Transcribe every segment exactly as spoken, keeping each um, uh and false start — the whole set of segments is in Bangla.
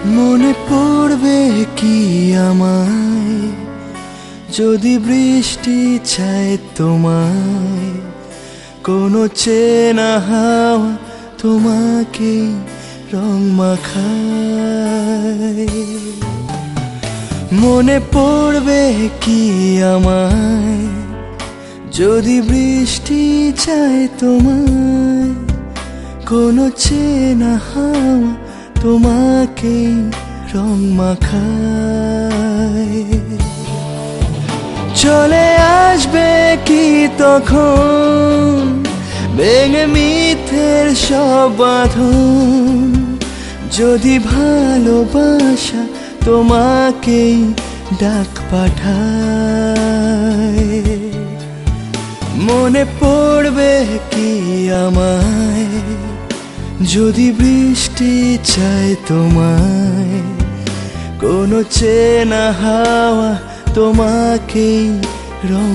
মনে পড়বে কি আমায় যদি বৃষ্টি চায় তোমায়, কোনো চেনা হাওয়া তোমাকে রং মাখায়। মনে পড়বে কি আমায় যদি বৃষ্টি চায় তোমায়, কোনো চেনা হাওয়া তোমাকে রং মাখায়। চলে আসবে কি তখন ভেঙে মিথ্যের সব বাঁধন, যদি ভালোবাসা তোমাকেই ডাক পাঠায়। মনে পড়বে কি আমায় যদি বৃষ্টি চায় তোমায়, কোনো চেনা হাওয়া তোমাকেই রং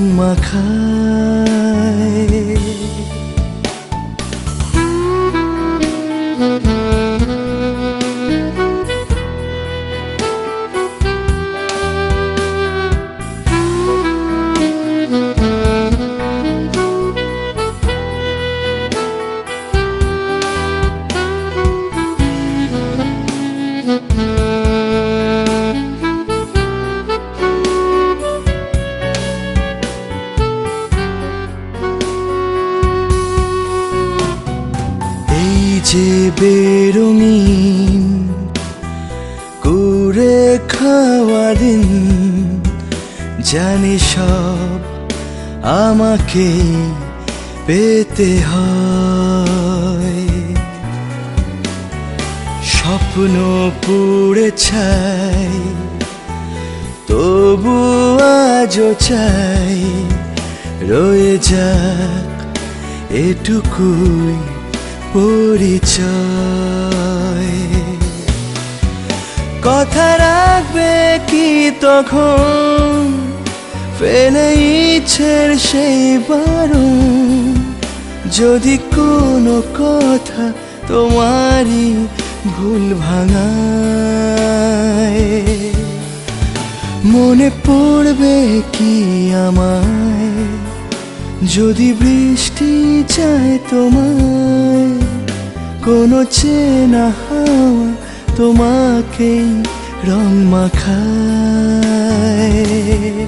মাখায়। যে বেরঙিন করে খাওয়া দিন, জানি সব আমাকে পেতে হয়। স্বপ্ন পুড়ে ছাই তবু আজও চাই রয়ে যাক এটুকুই পরিচয়। কথা রাখবে কি তখন ফেলে ইচ্ছের সেই বারণ, যদি কোনো কথা তোমারই ভুল ভাঙায়। মনে পড়বে কি আমায় যদি বৃষ্টি চায় তোমায়, কোনো চেনা হাওয়া তোমাকেই রং মাখায়।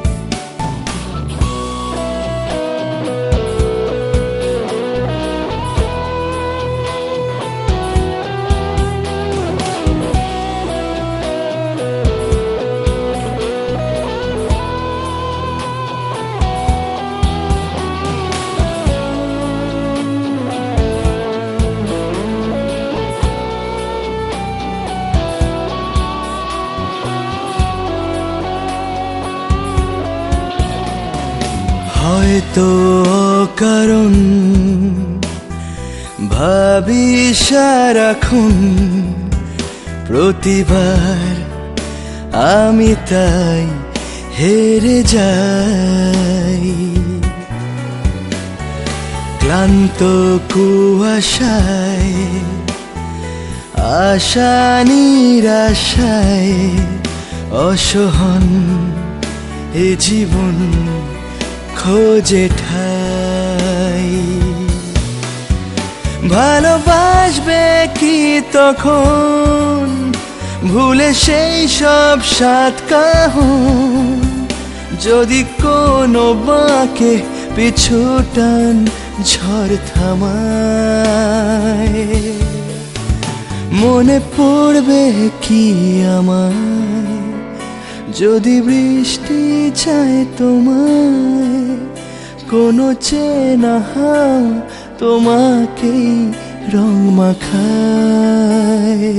হয়তো কারণ ভাবি সারাক্ষণ, প্রতিবার আমি তাই হেরে যাই। ক্লান্ত কুয়াশায় আশা নিরাশায় অসহন এ জীবন খোঁজে ঠাই। ভালোবাসবে কি তখন ভুলে সেই সব সাত কাহন, যদি কোনো বাঁকে পিছু টান ঝড় থামায়। মনে পড়বে কি আমায় যদি বৃষ্টি চায় তোমায়, কোনো চেনা হাওয়া তোমাকেই রং মাখায়।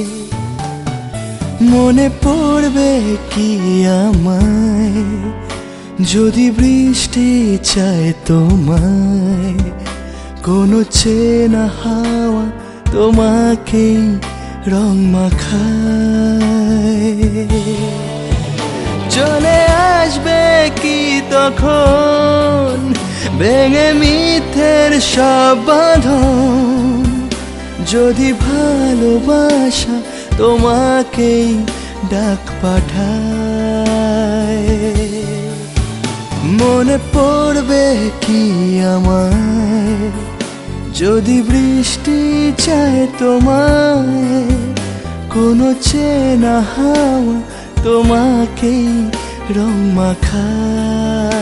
মনে পড়বে কি আমায় যদি বৃষ্টি চায় তোমায়, কোনো চেনা হাওয়া তোমাকেই রং মাখায়। চলে আসবে কি তখন ভেঙে মিথ্যের সব বাঁধন, যদি ভালোবাসা তোমাকেই ডাক পাঠায়। মনে পড়বে কি আমায় যদি বৃষ্টি চায় তোমায়, কোনো চেনা হাওয়া তোমাকেই রং মাখায়।